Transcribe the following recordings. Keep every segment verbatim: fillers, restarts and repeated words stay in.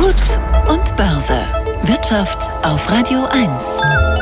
Gut und Börse. Wirtschaft auf Radio eins.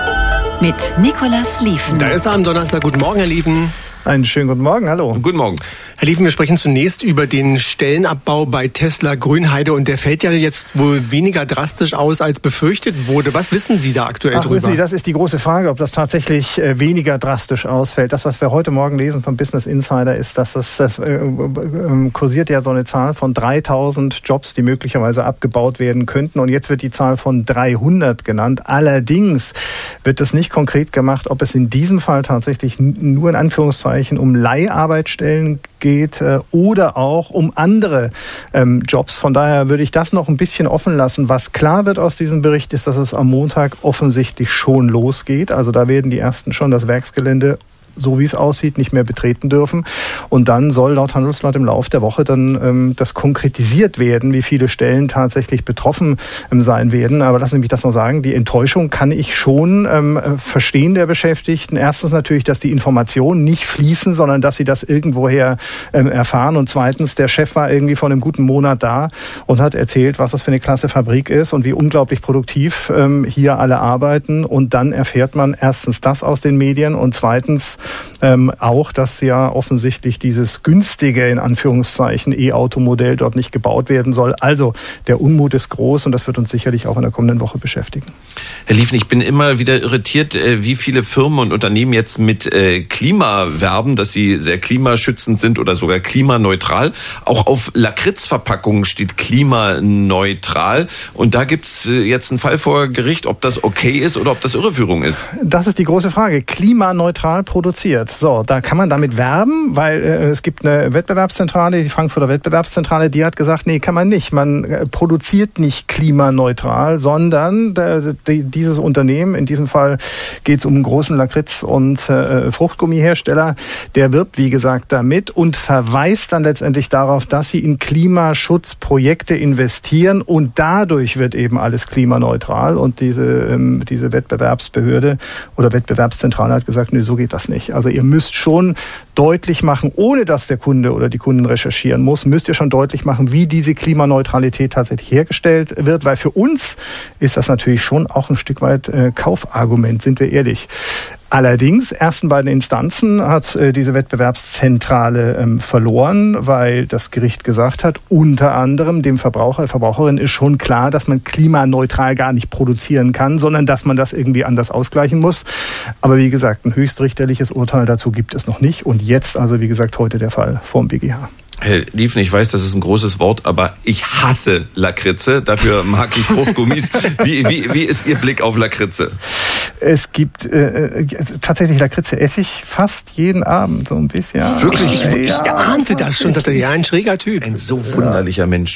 Mit Nicolas Lieven. Da ist er am Donnerstag. Guten Morgen, Herr Lieven. Einen schönen guten Morgen, hallo. Guten Morgen. Herr Lieven, wir sprechen zunächst über den Stellenabbau bei Tesla Grünheide. Und der fällt ja jetzt wohl weniger drastisch aus, als befürchtet wurde. Was wissen Sie da aktuell Ach, drüber? wissen Sie, das ist die große Frage, ob das tatsächlich äh, weniger drastisch ausfällt. Das, was wir heute Morgen lesen vom Business Insider, ist, dass das, das äh, äh, kursiert ja so eine Zahl von dreitausend Jobs, die möglicherweise abgebaut werden könnten. Und jetzt wird die Zahl von dreihundert genannt. Allerdings wird es nicht konkret gemacht, ob es in diesem Fall tatsächlich nur in Anführungszeichen um Leiharbeitsstellen geht äh, oder auch um andere ähm, Jobs. Von daher würde ich das noch ein bisschen offen lassen. Was klar wird aus diesem Bericht ist, dass es am Montag offensichtlich schon losgeht. Also da werden die ersten schon das Werksgelände, so wie es aussieht, nicht mehr betreten dürfen. Und dann soll laut Handelsblatt im Laufe der Woche dann ähm, das konkretisiert werden, wie viele Stellen tatsächlich betroffen ähm, sein werden. Aber lassen Sie mich das noch sagen, die Enttäuschung kann ich schon ähm, verstehen der Beschäftigten. Erstens natürlich, dass die Informationen nicht fließen, sondern dass sie das irgendwoher ähm, erfahren. Und zweitens, der Chef war irgendwie vor einem guten Monat da und hat erzählt, was das für eine klasse Fabrik ist und wie unglaublich produktiv ähm, hier alle arbeiten. Und dann erfährt man erstens das aus den Medien und zweitens Ähm, auch, dass ja offensichtlich dieses günstige, in Anführungszeichen, E-Auto-Modell dort nicht gebaut werden soll. Also der Unmut ist groß und das wird uns sicherlich auch in der kommenden Woche beschäftigen. Herr Lieven, ich bin immer wieder irritiert, wie viele Firmen und Unternehmen jetzt mit Klima werben, dass sie sehr klimaschützend sind oder sogar klimaneutral. Auch auf Lakritzverpackungen steht klimaneutral. Und da gibt es jetzt einen Fall vor Gericht, ob das okay ist oder ob das Irreführung ist. Das ist die große Frage. Klimaneutral produziert. So, da kann man damit werben, weil äh, es gibt eine Wettbewerbszentrale, die Frankfurter Wettbewerbszentrale, die hat gesagt, nee, kann man nicht. Man äh, produziert nicht klimaneutral, sondern äh, die, dieses Unternehmen, in diesem Fall geht es um einen großen Lakritz- und äh, Fruchtgummihersteller, der wirbt, wie gesagt, damit und verweist dann letztendlich darauf, dass sie in Klimaschutzprojekte investieren und dadurch wird eben alles klimaneutral und diese, ähm, diese Wettbewerbsbehörde oder Wettbewerbszentrale hat gesagt, nee, so geht das nicht. Also ihr müsst schon deutlich machen, ohne dass der Kunde oder die Kunden recherchieren muss, müsst ihr schon deutlich machen, wie diese Klimaneutralität tatsächlich hergestellt wird, weil für uns ist das natürlich schon auch ein Stück weit äh, Kaufargument, sind wir ehrlich. Allerdings, ersten beiden Instanzen hat äh, diese Wettbewerbszentrale ähm, verloren, weil das Gericht gesagt hat, unter anderem dem Verbraucher, der Verbraucherin ist schon klar, dass man klimaneutral gar nicht produzieren kann, sondern dass man das irgendwie anders ausgleichen muss. Aber wie gesagt, ein höchstrichterliches Urteil dazu gibt es noch nicht. Und jetzt, also wie gesagt, heute der Fall vor dem B G H. Herr Lieven, ich weiß, das ist ein großes Wort, aber ich hasse Lakritze. Dafür mag ich Fruchtgummis. Wie, wie, wie ist Ihr Blick auf Lakritze? Es gibt äh, tatsächlich Lakritze esse ich fast jeden Abend so ein bisschen. Wirklich? Ich, ich ja, ahnte das schon. Dachte, ja, ein schräger Typ. Ein so wunderlicher ja. Mensch.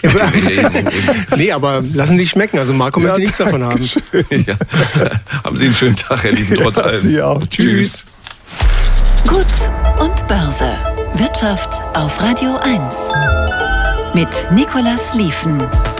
Nee, aber lassen Sie schmecken. Also Marco ja, möchte nichts davon haben. Ja. Haben Sie einen schönen Tag, Herr Lieven, trotz allem. Ja, Sie auch. Tschüss. Gut und Börse. Wirtschaft auf Radio eins. Mit Nicolas Lieven.